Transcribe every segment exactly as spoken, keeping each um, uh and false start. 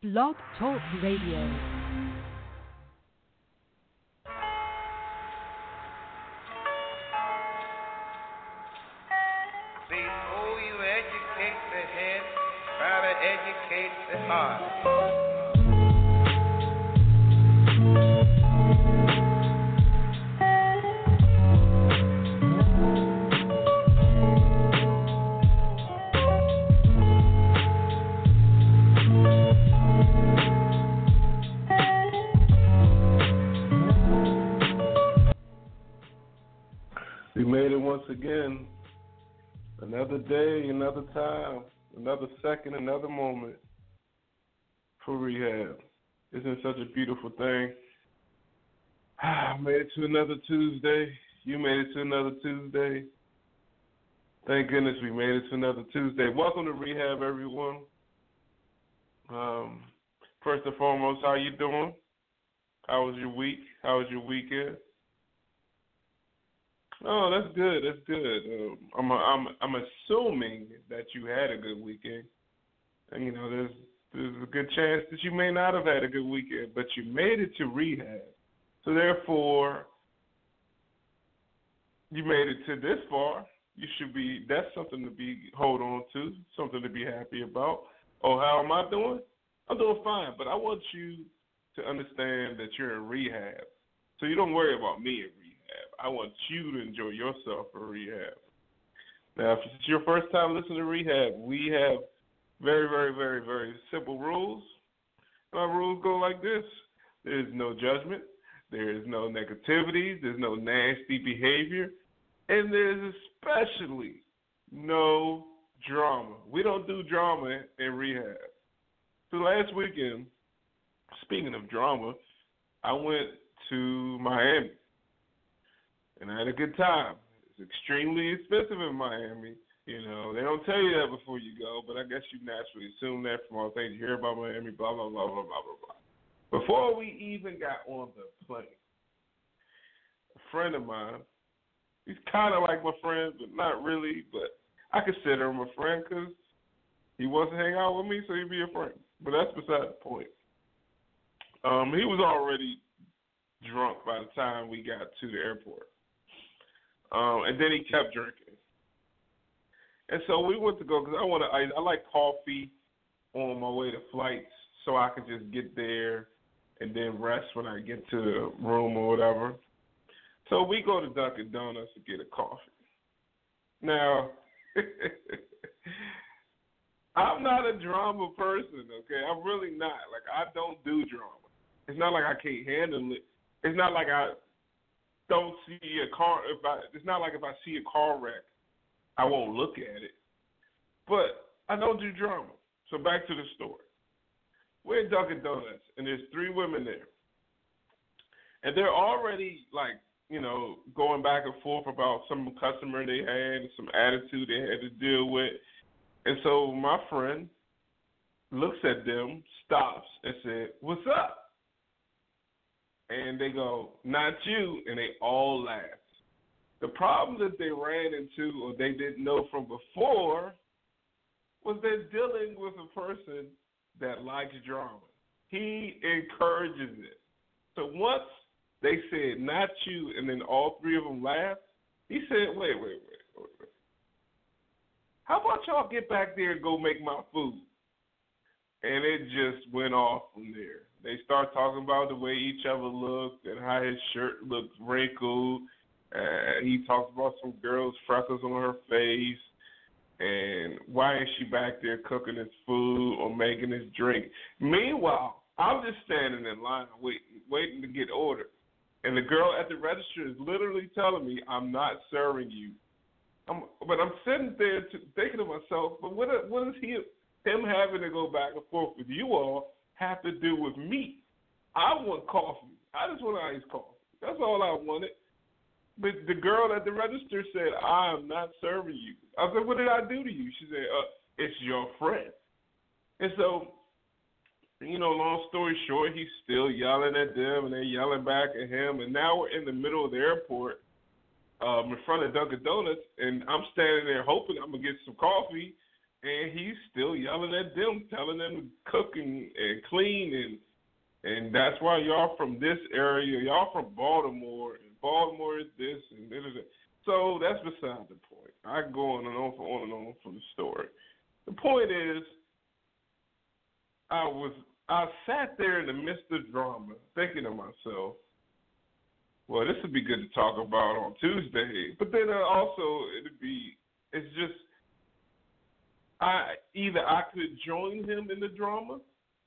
Blog Talk Radio. Before you educate the head, try to educate the heart. We made it once again. Another day, another time, another second, another moment for rehab. Isn't it such a beautiful thing? I made it to another Tuesday. You made it to another Tuesday. Thank goodness we made it to another Tuesday. Welcome to rehab, everyone. Um, first and foremost, how you doing? How was your week? How was your weekend? Oh, that's good. That's good. Um, I'm, I'm, I'm assuming that you had a good weekend. And, you know, there's, there's a good chance that you may not have had a good weekend, but you made it to rehab. So therefore, you made it to this far. You should be. That's something to be hold on to. Something to be happy about. Oh, how am I doing? I'm doing fine. But I want you to understand that you're in rehab. So you don't worry about me in rehab. I want you to enjoy yourself in rehab. Now, if it's your first time listening to rehab, we have very, very, very, very simple rules. And our rules go like this. There is no judgment. There is no negativity. There's no nasty behavior. And there's especially no drama. We don't do drama in rehab. So last weekend, speaking of drama, I went to Miami. And I had a good time. It's extremely expensive in Miami. You know, they don't tell you that before you go, but I guess you naturally assume that from all the things you hear about Miami, blah, blah, blah, blah, blah, blah, blah. Before we even got on the plane, a friend of mine, he's kind of like my friend, but not really, but I consider him a friend because he wants to hang out with me, so he'd be a friend. But that's beside the point. Um, he was already drunk by the time we got to the airport. Um, and then he kept drinking. And so we went to go, because I want to, I, I like coffee on my way to flights so I can just get there and then rest when I get to the room or whatever. So we go to Dunkin' Donuts to get a coffee. Now, I'm not a drama person, okay? I'm really not. Like, I don't do drama. It's not like I can't handle it. It's not like I don't see a car. If I, it's not like if I see a car wreck, I won't look at it. But I don't do drama. So back to the story. We're at Dunkin' Donuts, and there's three women there. And they're already, like, you know, going back and forth about some customer they had, some attitude they had to deal with. And so my friend looks at them, stops, and said, "What's up?" And they go, "Not you," and they all laugh. The problem that they ran into, or they didn't know from before, was they're dealing with a person that likes drama. He encourages it. So once they said, "Not you," and then all three of them laughed, he said, wait, wait, wait, wait, wait. How about y'all get back there and go make my food? And it just went off from there. They start talking about the way each other looked and how his shirt looked wrinkled. Uh, he talks about some girl's freckles on her face. And why is she back there cooking his food or making his drink? Meanwhile, I'm just standing in line waiting, waiting to get ordered. And the girl at the register is literally telling me, "I'm not serving you." I'm, but I'm sitting there to, thinking to myself, but what, what is he, him having to go back and forth with you all have to do with me? I want coffee. I just want iced coffee. That's all I wanted. But the girl at the register said, "I am not serving you." I said, "What did I do to you?" She said, uh, "It's your friend." And so, you know, long story short, he's still yelling at them, and they're yelling back at him. And now we're in the middle of the airport um, in front of Dunkin' Donuts, and I'm standing there hoping I'm going to get some coffee. and he's still yelling at them, telling them to cook and, and clean, and and that's why y'all from this area, y'all from Baltimore, and Baltimore is this, and da, da, da. So that's beside the point. I can go on and on for on and on for the story. The point is, I was I sat there in the midst of drama, thinking to myself, well, this would be good to talk about on Tuesday. But then uh, also it'd be, it's just, I either I could join him in the drama,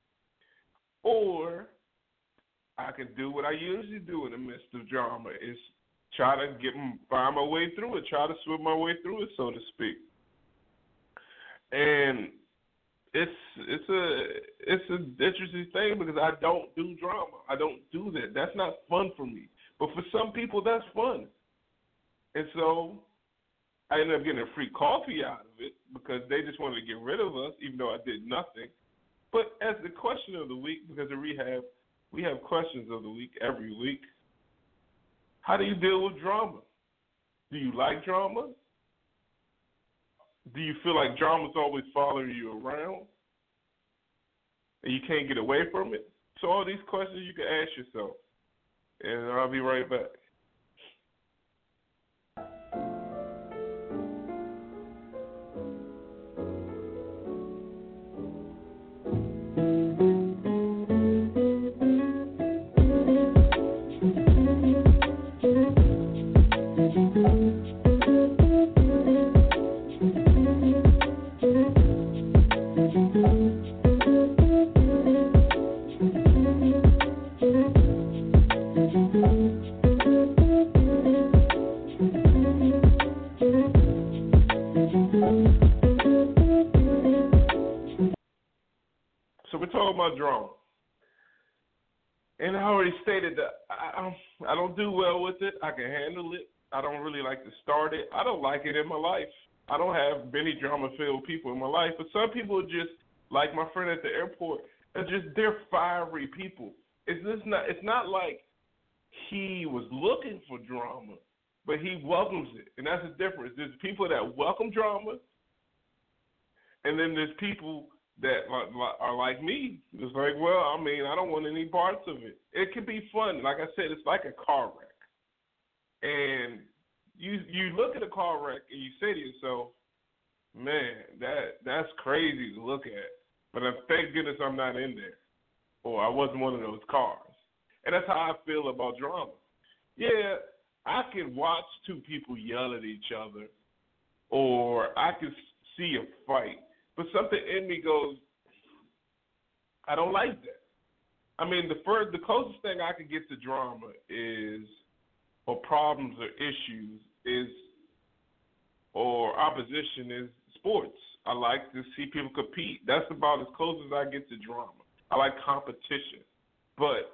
or I could do what I usually do in the midst of drama, is try to get find my way through it, try to swim my way through it, so to speak. And it's it's a it's an interesting thing because I don't do drama. I don't do that. That's not fun for me. But for some people, that's fun. And so I ended up getting a free coffee out of it because they just wanted to get rid of us, even though I did nothing. But as the question of the week, because at Rehab, we have questions of the week every week. How do you deal with drama? Do you like drama? Do you feel like drama's always following you around and you can't get away from it? So all these questions you can ask yourself. And I'll be right back. Drama. And I already stated that I, I don't do well with it. I can handle it. I don't really like to start it. I don't like it in my life. I don't have many drama-filled people in my life, but some people are just, like my friend at the airport, are just, they're fiery people. It's just not, it's not like he was looking for drama, but he welcomes it. And that's the difference. There's people that welcome drama, and then there's people that are like me. It's like, well, I mean, I don't want any parts of it. It can be fun. Like I said, it's like a car wreck. And you you look at a car wreck and you say to yourself, man, that that's crazy to look at. But I, thank goodness I'm not in there, or I wasn't one of those cars. And that's how I feel about drama. Yeah, I can watch two people yell at each other, or I can see a fight. But something in me goes, I don't like that. I mean, the first, the closest thing I could get to drama is, or problems or issues is, or opposition is sports. I like to see people compete. That's about as close as I get to drama. I like competition. But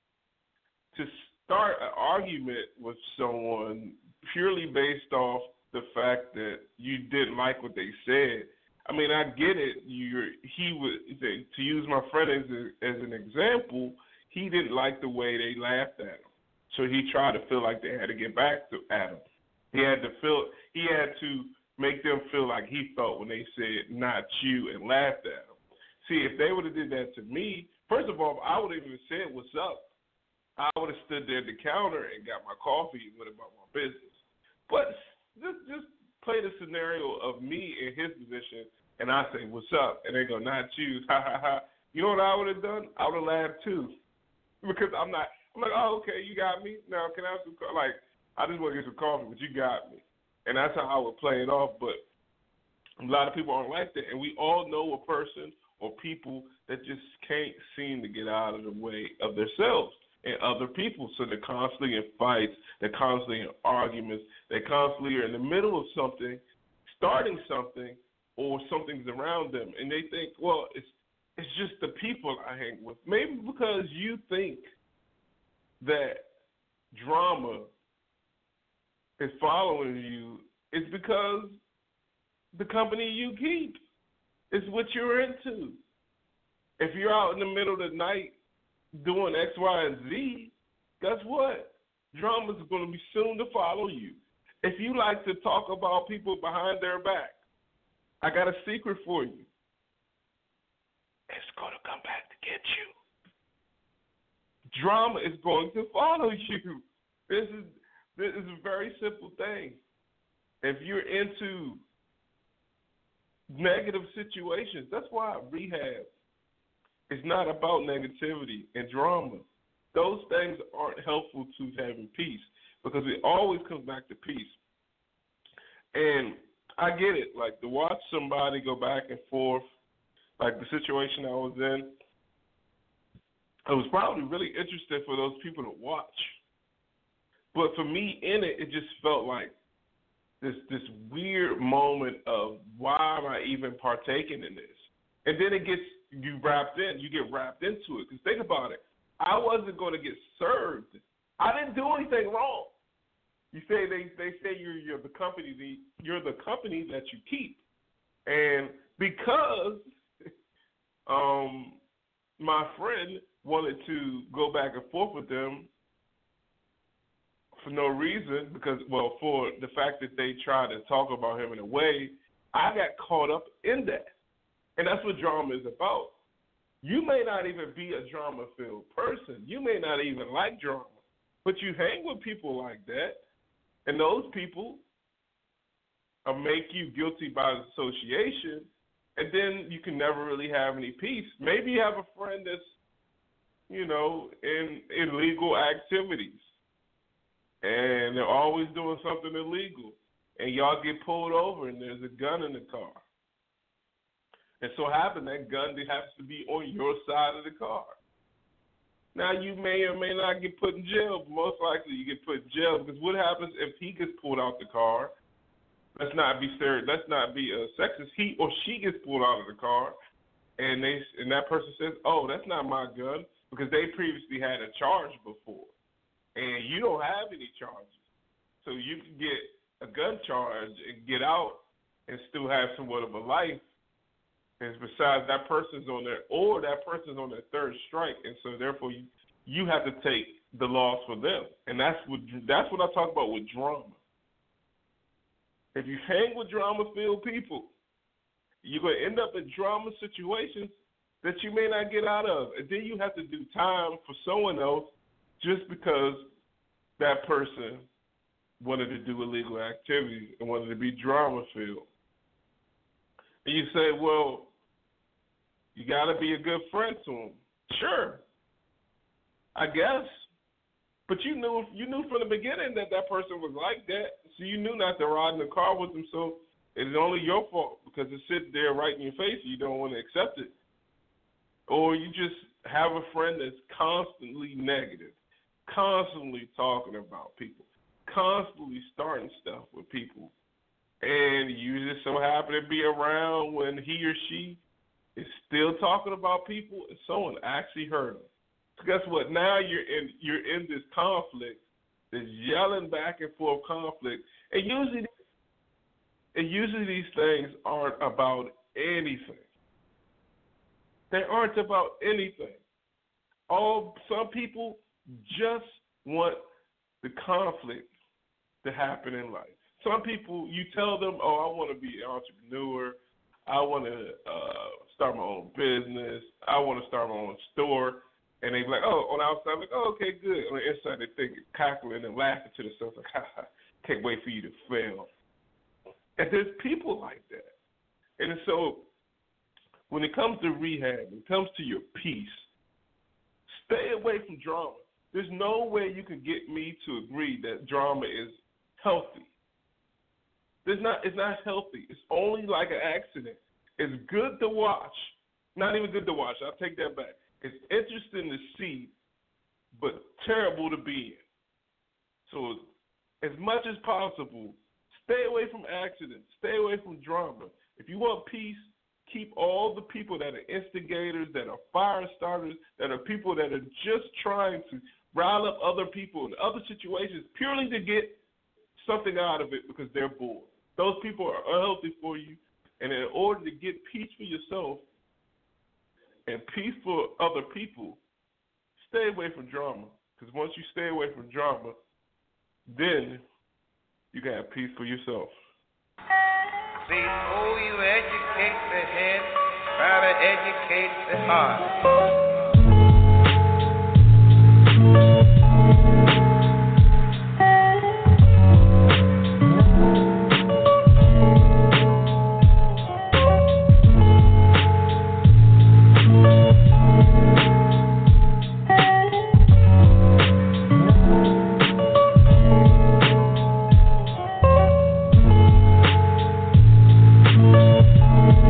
to start an argument with someone purely based off the fact that you didn't like what they said, I mean, I get it. You're, he would, to use my friend as a, as an example, he didn't like the way they laughed at him, so he tried to feel like they had to get back to at him. He had to feel, he had to make them feel like he felt when they said "not you" and laughed at him. See, if they would have did that to me, first of all, I would have even said "what's up." I would have stood there at the counter and got my coffee and went about my business. But just just. play the scenario of me in his position, and I say, what's up? And they go, not you, ha, ha, ha. You know what I would have done? I would have laughed, too. Because I'm not, I'm like, oh, okay, you got me. Now, can I have some, like, I just want to get some coffee, but you got me. And that's how I would play it off. But a lot of people aren't like that. And we all know a person or people that just can't seem to get out of the way of themselves and other people. So they're constantly in fights, they're constantly in arguments, they constantly are in the middle of something, starting something, or something's around them, and they think, well, it's it's just the people I hang with. Maybe because you think that drama is following you, it's because the company you keep is what you're into. If you're out in the middle of the night doing X, Y, and Z, guess what? Drama's going to be soon to follow you. If you like to talk about people behind their back, I got a secret for you. It's going to come back to get you. Drama is going to follow you. This is this is a very simple thing. If you're into negative situations, that's why rehab is not about negativity and drama. Those things aren't helpful to having peace because it always comes back to peace. And I get it. Like, to watch somebody go back and forth, like the situation I was in, it was probably really interesting for those people to watch. But for me in it, it just felt like this this weird moment of why am I even partaking in this? And then it gets you wrapped in, you get wrapped into it. Because think about it. I wasn't going to get served. I didn't do anything wrong. You say they, they say you're you're the company the, you're the company that you keep, and because um my friend wanted to go back and forth with them for no reason, because well for the fact that they tried to talk about him in a way, I got caught up in that, and that's what drama is about. You may not even be a drama-filled person. You may not even like drama, but you hang with people like that. And those people uh, make you guilty by association, and then you can never really have any peace. Maybe you have a friend that's, you know, in illegal activities, and they're always doing something illegal, and y'all get pulled over, and there's a gun in the car. And so happen that gun has to be on your side of the car. Now, you may or may not get put in jail, but most likely you get put in jail, because what happens if he gets pulled out the car? Let's not be serious. Let's not be uh, sexist. He or she gets pulled out of the car, and they and that person says, "Oh, that's not my gun," because they previously had a charge before, and you don't have any charges, so you can get a gun charge and get out and still have somewhat of a life. And besides, that person's on their, or that person's on their third strike, and so therefore you, you have to take the loss for them. And that's what that's what I talk about with drama. If you hang with drama-filled people, you're going to end up in drama situations that you may not get out of. And then you have to do time for someone else just because that person wanted to do illegal activities and wanted to be drama-filled. And you say, well, you got to be a good friend to him. Sure, I guess. But you knew you knew from the beginning that that person was like that, so you knew not to ride in the car with him, so it's only your fault because it's sitting there right in your face and you don't want to accept it. Or you just have a friend that's constantly negative, constantly talking about people, constantly starting stuff with people. And you just so happen to be around when he or she is still talking about people and someone actually hurt them. So guess what? Now you're in you're in this conflict, this yelling back and forth conflict. And usually and usually these things aren't about anything. They aren't about anything. All some people just want the conflict to happen in life. Some people, you tell them, oh, I want to be an entrepreneur. I want to uh, start my own business. I want to start my own store. And they be like, oh, on the outside, like, oh, okay, good. On the inside, they think, cackling and laughing to themselves, like, ha, ha, can't wait for you to fail. And there's people like that. And so when it comes to rehab, when it comes to your peace, stay away from drama. There's no way you can get me to agree that drama is healthy. There's not, it's not healthy. It's only like an accident. It's good to watch. Not even good to watch. I'll take that back. It's interesting to see, but terrible to be in. So as much as possible, stay away from accidents. Stay away from drama. If you want peace, keep all the people that are instigators, that are fire starters, that are people that are just trying to rile up other people in other situations purely to get something out of it because they're bored. Those people are unhealthy for you, and in order to get peace for yourself and peace for other people, stay away from drama. Because once you stay away from drama, then you can have peace for yourself. Before you educate the head, try to educate the heart.